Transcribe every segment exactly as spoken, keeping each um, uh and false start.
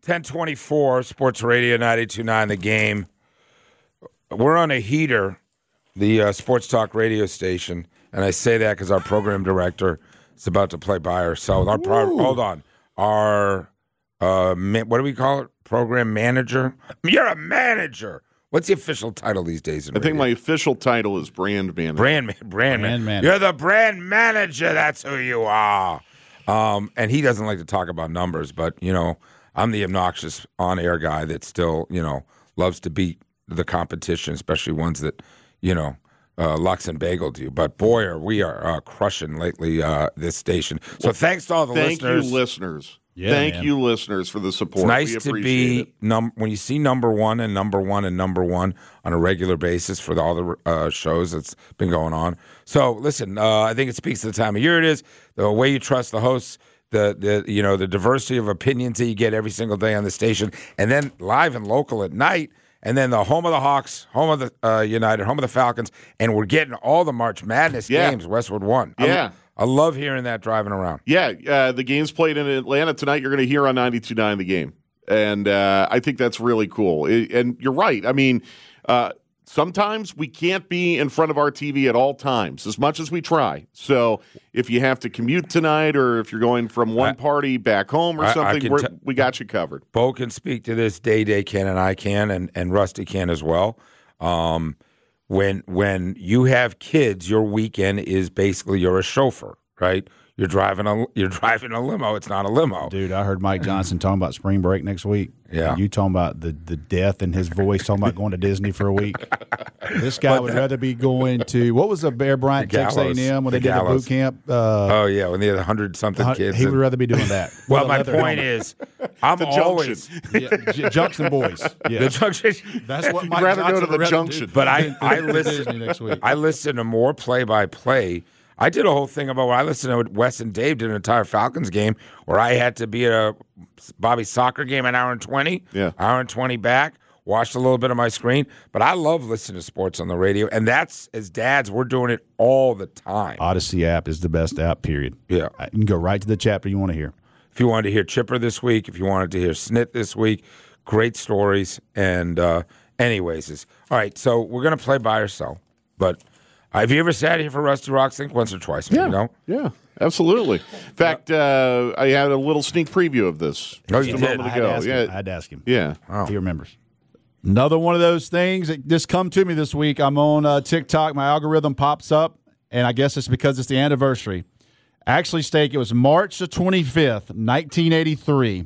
ten twenty-four, Sports Radio ninety-two point nine The Game. We're on a heater, the uh, Sports Talk radio station, and I say that because our program director is about to play buy or sell. Our pro- hold on. Our, uh, ma- what do we call it? Program manager? You're a manager. What's the official title these days? In I think radio? my official title is brand manager. Brand, man, brand, Brand man. manager. You're the brand manager. That's who you are. Um, and he doesn't like to talk about numbers, but, you know, I'm the obnoxious on-air guy that still, you know, loves to beat the competition, especially ones that, you know, uh, Lux and Bagel do. But, boy, are we are uh, crushing lately uh, this station. So well, thanks to all the thank listeners. Thank you, listeners. Yeah, Thank man. you, listeners, for the support. It's nice we to appreciate be it. num- when you see number one and number one and number one on a regular basis for the, all the uh, shows that's been going on. So listen, uh, I think it speaks to the time of year it is, the way you trust the hosts, the the you know the diversity of opinions that you get every single day on the station, and then live and local at night, and then the home of the Hawks, home of the uh, United, home of the Falcons, and we're getting all the March Madness Yeah. games. Westwood won. Yeah. I love hearing that driving around. Yeah, uh, the game's played in Atlanta tonight. You're going to hear on ninety-two point nine The Game. And uh, I think that's really cool. It, and you're right. I mean, uh, sometimes we can't be in front of our T V at all times, as much as we try. So if you have to commute tonight or if you're going from one I, party back home or I, something, I we're, t- we got you covered. Bo can speak to this. Day Day can, and I can, and, and Rusty can as well. Um, when when you have kids, your weekend is basically you're a chauffeur, right? You're driving a you're driving a limo. It's not a limo, Dude, I heard Mike Johnson talking about spring break next week. Yeah, you talking about the, the death in his voice, talking about going to Disney for a week. This guy But would that, rather be going to what was the Bear Bryant the Texas A and M when the they did the gallows. boot camp? Uh, oh yeah, when they had a hundred something kids. He and, would rather be doing that. well, With a my leather point helmet. is, I'm The always junction. yeah, J- Junction Boys. Yeah. the junction. That's what Mike You'd rather go Johnson to the would rather junction. do. But I I Disney listen next week. I listen to more play by play. I did a whole thing about when I listened to what Wes and Dave did an entire Falcons game where I had to be at a Bobby soccer game an hour and twenty, Yeah. hour and twenty back, watched a little bit of my screen. But I love listening to sports on the radio, and that's as dads, we're doing it all the time. Odyssey app is the best app. Period. Yeah. You can go right to the chapter you want to hear. If you wanted to hear Chipper this week, if you wanted to hear Snit this week, great stories. And uh, anyways, is all right. So we're gonna play buy or sell. But have you ever sat here for Rusty Rocks? Think once or twice, maybe, Yeah. no? Yeah, absolutely. In fact, uh, I had a little sneak preview of this. No, just you a did. moment I had, to ago. ask Yeah, him. I had to ask him. yeah. Oh. He remembers. Another one of those things that just come to me this week. I'm on uh, TikTok. My algorithm pops up, and I guess it's because it's the anniversary. Actually, Steak, it was March the twenty-fifth, nineteen eighty-three.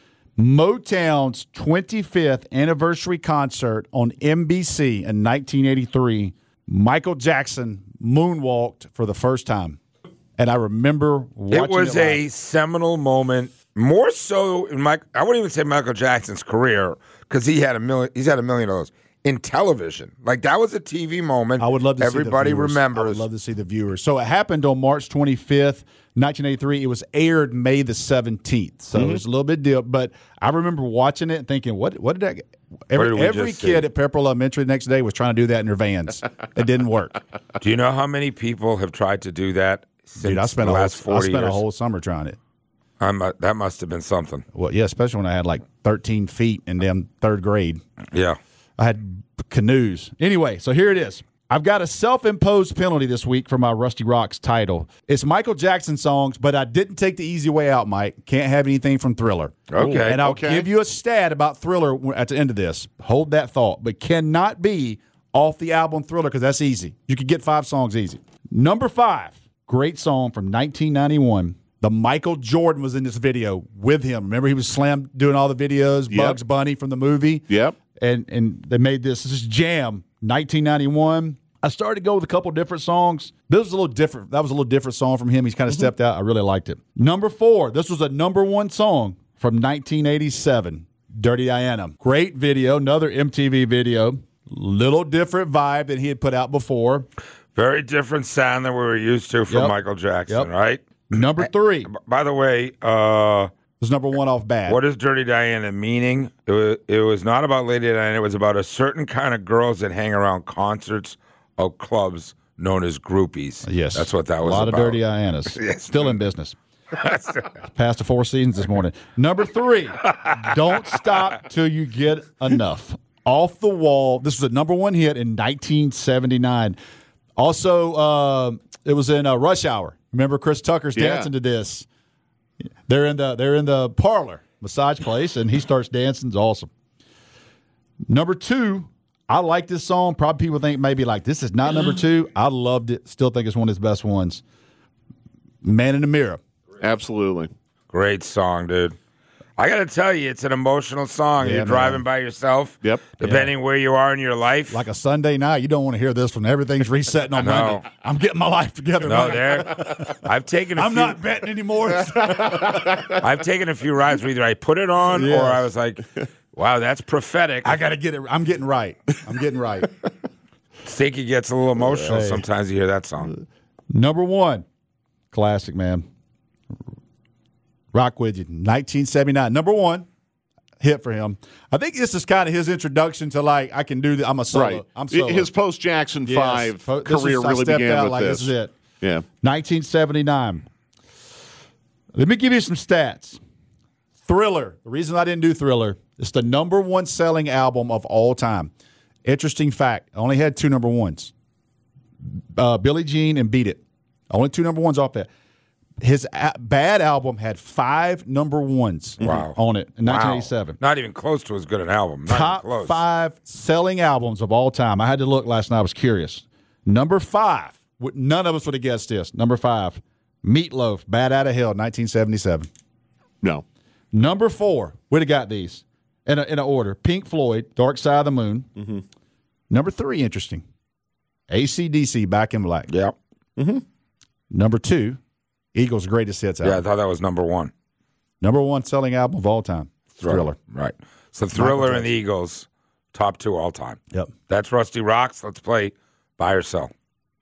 Motown's twenty-fifth anniversary concert on N B C in nineteen eighty-three. Michael Jackson moonwalked for the first time. And I remember watching It was it a live. seminal moment, more so in Mike. I wouldn't even say Michael Jackson's career because he had a million. He's had a million of those in television. Like that was a T V moment. I would love to Everybody see the viewers. remembers. I would love to see the viewers. So it happened on March twenty-fifth, nineteen eighty-three. It was aired May the seventeenth. So Mm-hmm. it was a little bit deal. But I remember watching it and thinking, what what did that every, did we every just kid see? at Pepperell Elementary the next day was trying to do that in their vans. It didn't work. Do you know how many people have tried to do that since Dude, I spent the a whole, last I forty spent years? a whole summer trying it. I'm a, that must have been something. Well, yeah, especially when I had like thirteen feet in them third grade. Yeah. I had canoes. Anyway, so here it is. I've got a self-imposed penalty this week for my Rusty Rocks title. It's Michael Jackson songs, but I didn't take the easy way out, Mike. Can't have anything from Thriller. Okay. And I'll Okay. give you a stat about Thriller at the end of this. Hold that thought. But cannot be off the album Thriller because that's easy. You could get five songs easy. Number five, great song from nineteen ninety-one. The Michael Jordan was in this video with him. Remember he was Slam doing all the videos, Yep. Bugs Bunny from the movie? Yep. And and they made this. This is Jam, nineteen ninety-one. I started to go with a couple different songs. This was a little different. That was a little different song from him. He's kind of stepped out. I really liked it. Number four. This was a number one song from nineteen eighty-seven. Dirty Diana. Great video. Another M T V video. Little different vibe than he had put out before. Very different sound than we were used to from Yep. Michael Jackson, Yep. right? Number three. By the way, uh, Was number one off Bad. what is Dirty Diana meaning? It was, it was not about Lady Diana. It was about a certain kind of girls that hang around concerts or clubs known as groupies. Yes. That's what that was A lot about. of Dirty Dianas. Yes. Still in business. Past the four seasons this morning. Number three, Don't Stop Till You Get Enough. Off the Wall. This was a number one hit in nineteen seventy-nine. Also, uh, it was in uh, Rush Hour. Remember Chris Tucker's Yeah. dancing to this. They're in the they're in the parlor massage place, and he starts dancing. It's awesome. Number two, I like this song. Probably people think maybe like this is not number two. I loved it. Still think it's one of his best ones. Man in the Mirror. Absolutely. Great song, dude. I got to tell you, it's an emotional song. Yeah, You're driving man. by yourself. Yep. Depending where you are in your life. Like a Sunday night, you don't want to hear this when everything's resetting on No. Monday. I'm getting my life together. no, Monday. there. I've taken. A I'm few, not betting anymore. I've taken a few rides where either I put it on Yes. or I was like, "Wow, that's prophetic." I got to get it. I'm getting right. I'm getting right. Stinky gets a little emotional Hey. sometimes you hear that song. Number one, classic, man. Rock with you, nineteen seventy-nine. Number one hit for him. I think this is kind of his introduction to like I can do this. I'm a solo. Right. I'm solo. His post Jackson Yes. five Po- this career is- I really stepped began out with like this. this is it. Yeah. nineteen seventy-nine. Let me give you some stats. Thriller. The reason I didn't do Thriller, it's the number one selling album of all time. Interesting fact. I only had two number ones. Uh, Billie Jean and Beat It. Only two number ones off that. His a- Bad album had five number ones Wow. on it in Wow. nineteen eighty-seven. Not even close to as good an album. Not Top even close. five selling albums of all time. I had to look last night. I was curious. Number five. would- None of us would have guessed this. Number five. Meatloaf, Bad Out of Hell, nineteen seventy-seven. No. Number four. We'd have got these in a, in a order. Pink Floyd, Dark Side of the Moon. Mm-hmm. Number three, interesting. A C D C, Back in Black. Yeah. Number two, Eagles' Greatest Hits Yeah, I album. thought that was number one. Number one selling album of all time. Thriller. Right. So Thriller and Jackson. the Eagles, top two all time. Yep. That's Rusty Rocks. Let's play Buy or Sell.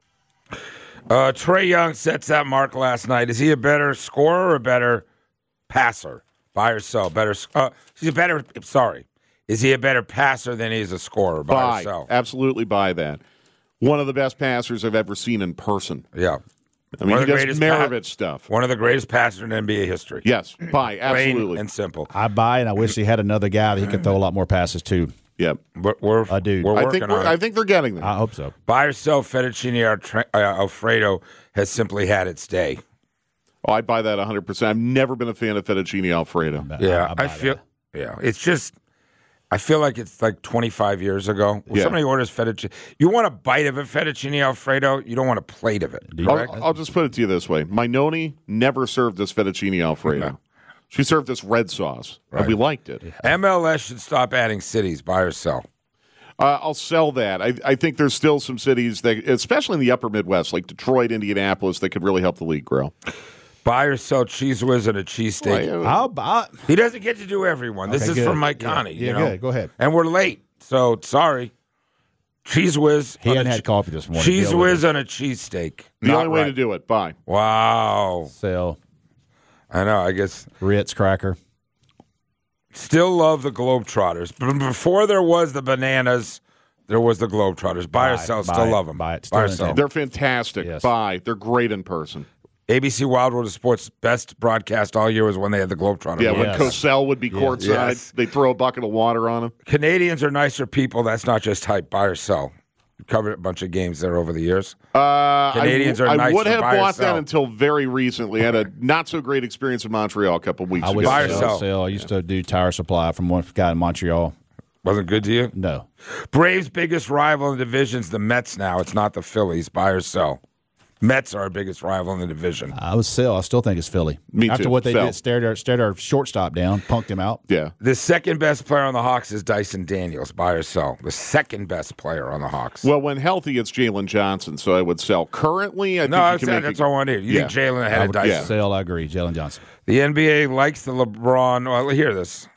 Uh, Trey Young sets that mark last night. Is he a better scorer or a better passer? Buy or sell? Better. Uh, he's a better. Sorry. Is he a better passer than he's a scorer? Buy, Buy. or sell? Absolutely buy that. One of the best passers I've ever seen in person. Yeah. I mean, One he of the does greatest Maravich stuff. One of the greatest passers in N B A history. Yes, buy. Plain Absolutely. and simple. I buy, and I wish he had another guy that he could throw a lot more passes to. Yep. We're, we're, I do. we're I working think on we're, it. I think they're getting there. I hope so. Buy or sell fettuccine Altre- uh, Alfredo has simply had its day. Oh, I buy that one hundred percent. I've never been a fan of fettuccine Alfredo. Yeah, I I, buy feel. that. Yeah, it's just. I feel like it's like twenty-five years ago. When Yeah. somebody orders fettuccine, you want a bite of a fettuccine Alfredo. You don't want a plate of it. Correct? I'll, I'll just put it to you this way: my noni never served us fettuccine Alfredo. No. She served us red sauce, and Right. we liked it. M L S should stop adding cities. Buy or sell. Uh, I'll sell that. I, I think there's still some cities that, especially in the upper Midwest, like Detroit, Indianapolis, that could really help the league grow. Buy or sell Cheese Whiz and a cheesesteak. I'll buy. He doesn't get to do everyone. This Okay, is good. from Mike Yeah. Connie. Yeah, you know? good. Go ahead. And we're late, so sorry. Cheese Whiz. He on a hadn't che- had coffee this morning. Cheese Deal with Whiz it. on a cheesesteak. The Not only way right. to do it, buy. Wow. Sell. I know. I guess. Ritz cracker. Still love the Globetrotters. But before there was the bananas, there was the Globetrotters. Buy or Buy it, sell, buy still it, love them. buy it. Buy or Still sell. in They're fantastic. Yes. Buy. They're great in person. A B C Wild World of Sports' best broadcast all year was when they had the Globetrotters. Yeah, on. when Yes. Cosell would be courtside, Yes. they throw a bucket of water on him. Canadians are nicer people. That's not just hype. Buy or sell. We covered a bunch of games there over the years. Uh, Canadians I, are I nice would to have buy or bought that sell. until very recently. I had a not so great experience in Montreal a couple weeks I ago. would Buy or sell, sell? sell. I used to do tire supply from one guy in Montreal. Wasn't good to you? No. Braves' biggest rival in the division's the Mets now. It's not the Phillies. Buy or sell. Mets are our biggest rival in the division. I would sell. I still think it's Philly. Me After too. what they Sell. did, stared our, stared our shortstop down, punked him out. Yeah. The second best player on the Hawks is Dyson Daniels. Buy or sell. The second best player on the Hawks. Well, when healthy, it's Jalen Johnson, so I would sell. Currently, I no, think I you can said make that's a, all I want to hear. You Yeah. think Jalen ahead I of would Dyson? yeah. sell. I agree. Jalen Johnson. The N B A likes the LeBron. Well, hear this.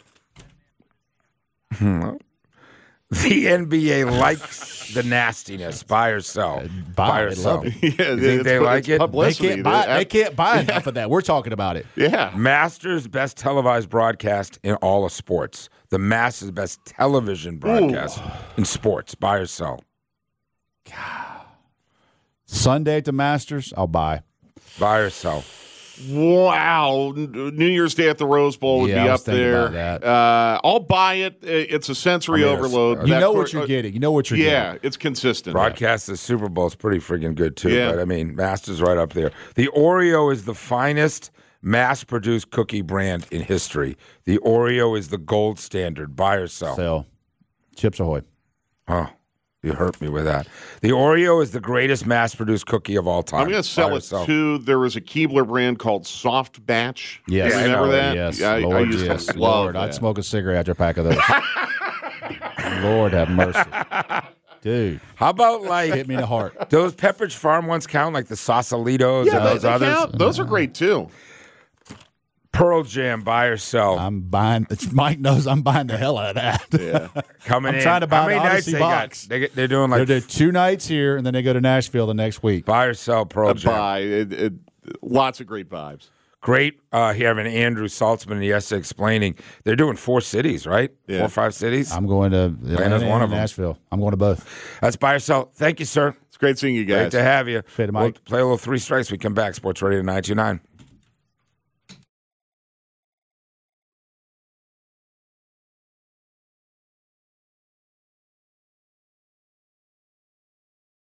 The N B A likes the nastiness. Buy or sell. Buy. or They sell. love it. Yeah, You think it's- they it's like it? They Publicity. can't buy. They- They can't buy enough of that. We're talking about it. Yeah. Masters best televised broadcast in all of sports. The Masters best television broadcast in sports. Buy or sell. Sunday at the Masters, I'll buy. Buy or sell. Wow, New Year's Day at the Rose Bowl would Yeah, be I was up thinking there. about that. Uh, I'll buy it. It's a sensory I mean, it's- overload. You That know cor- what you're getting. You know what you're Yeah, getting. it's consistent. Broadcast the Super Bowl is pretty freaking good too. Yeah. But I mean, Master's right up there. The Oreo is the finest mass-produced cookie brand in history. The Oreo is the gold standard. Buy or sell. Sell. Chips Ahoy. Oh, you hurt me with that. The Oreo is the greatest mass-produced cookie of all time. I'm going to sell Buy or it sell. to. There was a Keebler brand called Soft Batch. Yes. You I remember know. that? Yes, Yeah, I, Lord, I used yes. to love Lord, that. I'd smoke a cigarette after a pack of those. Lord have mercy. Dude, How about like hit me in the heart. those Pepperidge Farm ones count, like the Sausalitos Yeah, and they, those they others? count. Those are great too. Pearl Jam, buy or sell. I'm buying. Mike knows I'm buying the hell out of that. Yeah. Coming I'm in. trying to buy How many the nights Odyssey they box. got? They, get- they're doing They're like doing two nights here, and then they go to Nashville the next week. buy or sell Pearl Uh, Jam. Bye. It, it, lots of great vibes. Great uh, having Andrew Saltzman and Yes explaining. They're doing four cities, right? Yeah. Four or five cities. I'm going to Atlanta one and of them. Nashville. I'm going to both. That's buy or sell. Thank you, sir. It's great seeing you Great guys. to have you. Fade to We'll Mike. play a little three strikes. We come back. Sports Radio nine two nine.